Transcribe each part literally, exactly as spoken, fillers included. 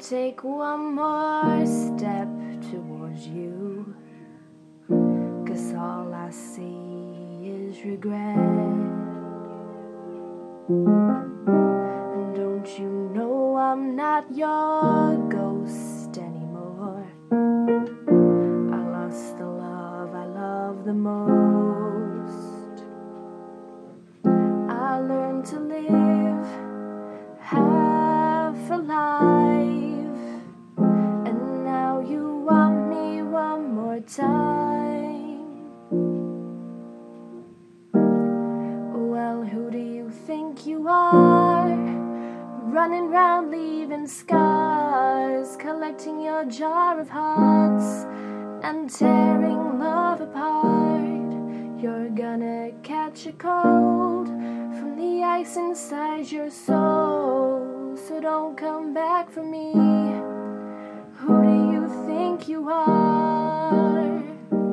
take one more step towards you, 'cause all I see is regret. And don't you know I'm not your ghost anymore? I lost the love I love the most. I learned to live half alive, and now you want me one more time. Well, who do you think you are? Running round leaving scars, collecting your jar of hearts and tearing love apart. You're gonna catch a cold from the ice inside your soul, so don't come back for me. Who do you think you are?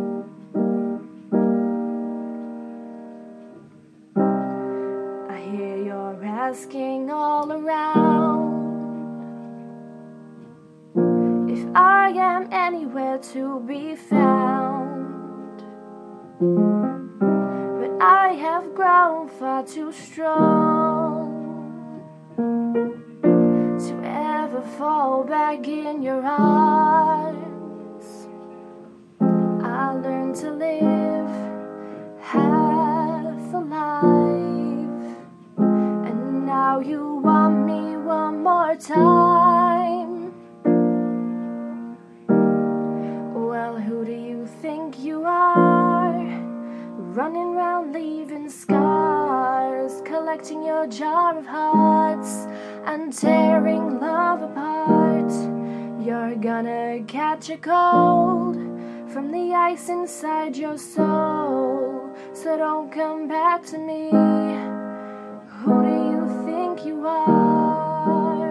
I hear you're asking all around if I am anywhere to be found, but I have grown far too strong to ever fall back in your arms. I learned to live half alive, and now you want me one more time. Well, who do you think you are? Running round leaving scars, collecting your jar of hearts and tearing love apart. You're gonna catch a cold from the ice inside your soul, so don't come back to me. Who do you think you are?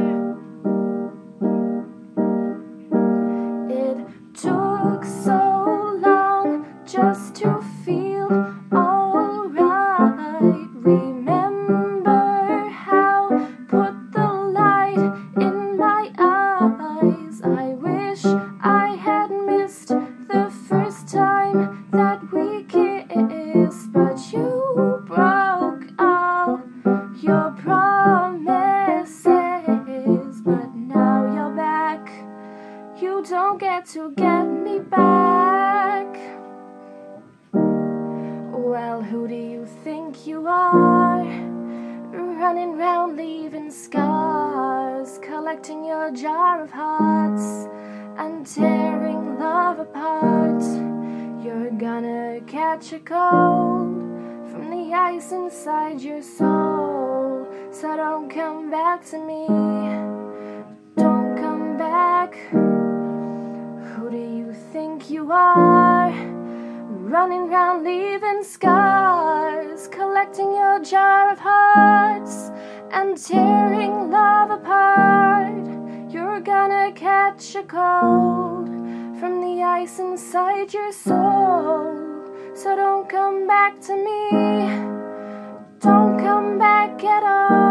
It took so long just to feel alright. Remember how put the light in my eyes. I wish I had missed the first time that we kissed, but you broke all your promises. But now you're back, you don't get to get me back. Well, who do you think you are? Running round leaving scars, collecting your jar of hearts and tearing love apart. You're gonna catch a cold from the ice inside your soul, so don't come back to me. Don't come back. Who do you think you are? Running round leaving scars, collecting your jar of hearts and tearing love apart. You're gonna catch a cold from the ice inside your soul, so don't come back to me. Don't come back at all.